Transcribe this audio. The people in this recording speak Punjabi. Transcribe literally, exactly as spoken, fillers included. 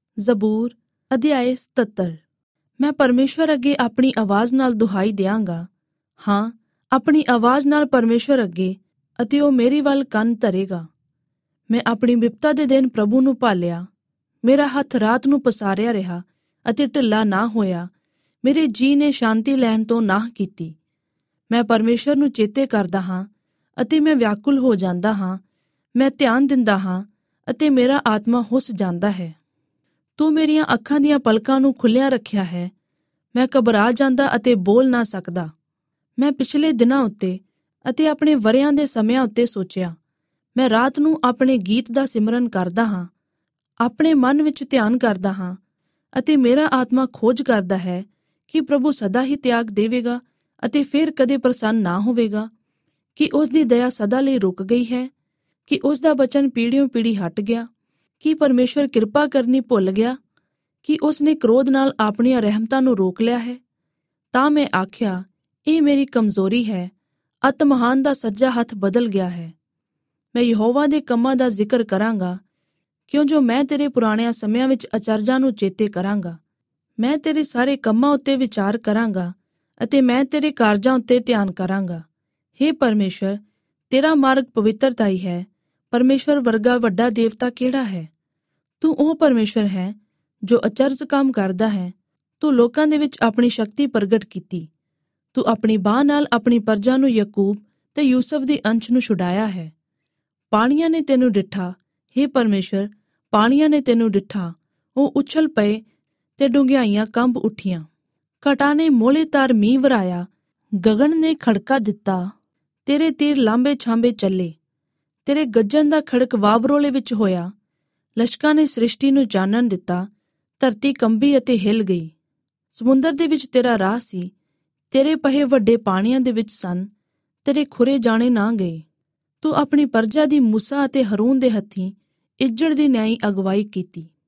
ਜ਼ਬੂਰ ਅਧਿਆਇ ਸਤੱਤਰ। ਮੈਂ ਪਰਮੇਸ਼ਵਰ ਅੱਗੇ ਆਪਣੀ ਆਵਾਜ਼ ਨਾਲ ਦੁਹਾਈ ਦਿਆਂਗਾ, ਹਾਂ ਆਪਣੀ ਆਵਾਜ਼ ਨਾਲ ਪਰਮੇਸ਼ਵਰ ਅੱਗੇ, ਅਤੇ ਉਹ ਮੇਰੀ ਵੱਲ ਕੰਨ ਧਰੇਗਾ। ਮੈਂ ਆਪਣੀ ਬਿਪਤਾ ਦੇ ਦਿਨ ਪ੍ਰਭੂ ਨੂੰ ਭਾਲਿਆ। ਮੇਰਾ ਹੱਥ ਰਾਤ ਨੂੰ ਪਸਾਰਿਆ ਰਿਹਾ ਅਤੇ ਢਿੱਲਾ ਨਾ ਹੋਇਆ। ਮੇਰੇ ਜੀਅ ਨੇ ਸ਼ਾਂਤੀ ਲੈਣ ਤੋਂ ਨਾਂਹ ਕੀਤੀ। ਮੈਂ ਪਰਮੇਸ਼ਵਰ ਨੂੰ ਚੇਤੇ ਕਰਦਾ ਹਾਂ ਅਤੇ ਮੈਂ ਵਿਆਕੁਲ ਹੋ ਜਾਂਦਾ ਹਾਂ। ਮੈਂ ਧਿਆਨ ਦਿੰਦਾ ਹਾਂ ਅਤੇ ਮੇਰਾ ਆਤਮਾ ਹੁੱਸ ਜਾਂਦਾ ਹੈ। ਤੂੰ ਮੇਰੀਆਂ ਅੱਖਾਂ ਦੀਆਂ ਪਲਕਾਂ ਨੂੰ ਖੁੱਲ੍ਹਿਆਂ ਰੱਖਿਆ ਹੈ। ਮੈਂ ਘਬਰਾ ਜਾਂਦਾ ਅਤੇ ਬੋਲ ਨਾ ਸਕਦਾ। ਮੈਂ ਪਿਛਲੇ ਦਿਨਾਂ ਉੱਤੇ ਅਤੇ ਆਪਣੇ ਵਰ੍ਹਿਆਂ ਦੇ ਸਮਿਆਂ ਉੱਤੇ ਸੋਚਿਆ। ਮੈਂ ਰਾਤ ਨੂੰ ਆਪਣੇ ਗੀਤ ਦਾ ਸਿਮਰਨ ਕਰਦਾ ਹਾਂ, ਆਪਣੇ ਮਨ ਵਿੱਚ ਧਿਆਨ ਕਰਦਾ ਹਾਂ, ਅਤੇ ਮੇਰਾ ਆਤਮਾ ਖੋਜ ਕਰਦਾ ਹੈ ਕਿ ਪ੍ਰਭੂ ਸਦਾ ਹੀ ਤਿਆਗ ਦੇਵੇਗਾ ਅਤੇ ਫਿਰ ਕਦੇ ਪ੍ਰਸੰਨ ਨਾ ਹੋਵੇਗਾ, ਕਿ ਉਸ ਦੀ ਦਇਆ ਸਦਾ ਲਈ ਰੁਕ ਗਈ ਹੈ, ਕਿ ਉਸ ਦਾ ਬਚਨ ਪੀੜ੍ਹੀਓਂ ਪੀੜ੍ਹੀ ਹਟ ਗਿਆ, ਕਿ ਪਰਮੇਸ਼ਵਰ ਕਿਰਪਾ ਕਰਨੀ ਭੁੱਲ ਗਿਆ, ਕਿ ਉਸ ਨੇ ਕ੍ਰੋਧ ਨਾਲ ਆਪਣੀਆਂ ਰਹਿਮਤਾਂ ਨੂੰ ਰੋਕ ਲਿਆ ਹੈ। ਤਾਂ ਮੈਂ ਆਖਿਆ, ਇਹ ਮੇਰੀ ਕਮਜ਼ੋਰੀ ਹੈ, ਅਤ ਮਹਾਨ ਦਾ ਸੱਜਾ ਹੱਥ ਬਦਲ ਗਿਆ ਹੈ। ਮੈਂ ਯਹੋਵਾ ਦੇ ਕੰਮਾਂ ਦਾ ਜ਼ਿਕਰ ਕਰਾਂਗਾ, ਕਿਉਂ ਜੋ ਮੈਂ ਤੇਰੇ ਪੁਰਾਣਿਆਂ ਸਮਿਆਂ ਵਿੱਚ ਅਚਰਜਾਂ ਨੂੰ ਚੇਤੇ ਕਰਾਂਗਾ। ਮੈਂ ਤੇਰੇ ਸਾਰੇ ਕੰਮਾਂ ਉੱਤੇ ਵਿਚਾਰ ਕਰਾਂਗਾ ਅਤੇ ਮੈਂ ਤੇਰੇ ਕਾਰਜਾਂ ਉੱਤੇ ਧਿਆਨ ਕਰਾਂਗਾ। ਹੇ ਪਰਮੇਸ਼ਵਰ, ਤੇਰਾ ਮਾਰਗ ਪਵਿੱਤਰਤਾ ਹੀ ਹੈ। ਪਰਮੇਸ਼ਵਰ ਵਰਗਾ ਵੱਡਾ ਦੇਵਤਾ ਕਿਹੜਾ ਹੈ? ਤੂੰ ਉਹ ਪਰਮੇਸ਼ਵਰ ਹੈ ਜੋ ਅਚਰਜ ਕੰਮ ਕਰਦਾ ਹੈ। ਤੂੰ ਲੋਕਾਂ ਦੇ ਵਿੱਚ ਆਪਣੀ ਸ਼ਕਤੀ ਪ੍ਰਗਟ ਕੀਤੀ। ਤੂੰ ਆਪਣੀ ਬਾਂਹ ਨਾਲ ਆਪਣੀ ਪਰਜਾ ਨੂੰ ਯਾਕੂਬ ਤੇ ਯੂਸਫ ਦੀ ਅੰਸ਼ ਨੂੰ ਛੁਡਾਇਆ ਹੈ। ਪਾਣੀਆਂ ਨੇ ਤੈਨੂੰ ਡਿੱਠਾ, ਹੇ ਪਰਮੇਸ਼ਵਰ, ਪਾਣੀਆਂ ਨੇ ਤੈਨੂੰ ਡਿੱਠਾ। ਉਹ ਉਛਲ ਪਏ ਤੇ ਡੂੰਘਿਆਈਆਂ ਕੰਬ ਉੱਠੀਆਂ। ਘਟਾ ਨੇ ਮੋਲੇ ਤਾਰ ਮੀਂਹ ਵਰਾਇਆ, ਗਗਨ ਨੇ ਖੜਕਾ ਦਿੱਤਾ। ਤੇਰੇ ਤੀਰ ਲਾਂਬੇ ਛਾਂਬੇ ਚੱਲੇ, ਤੇਰੇ ਗੱਜਣ ਦਾ ਖੜਕ ਵਾਵਰੋਲੇ ਵਿੱਚ ਹੋਇਆ। ਲਸ਼ਕਾਂ ਨੇ ਸ੍ਰਿਸ਼ਟੀ ਨੂੰ ਚਾਨਣ ਦਿੱਤਾ, ਧਰਤੀ ਕੰਬੀ ਅਤੇ ਹਿੱਲ ਗਈ। ਸਮੁੰਦਰ ਦੇ ਵਿੱਚ ਤੇਰਾ ਰਾਹ ਸੀ, ਤੇਰੇ ਪਹੇ ਵੱਡੇ ਪਾਣੀਆਂ ਦੇ ਵਿੱਚ ਸਨ, ਤੇਰੇ ਖੁਰੇ ਜਾਣੇ ਨਾ ਗਏ। ਤੂੰ ਆਪਣੀ ਪਰਜਾ ਦੀ ਮੂਸਾ ਅਤੇ ਹਰੂਨ ਦੇ ਹੱਥੀਂ ਇੱਜੜ ਦੀ ਨਿਆਈ ਅਗਵਾਈ ਕੀਤੀ।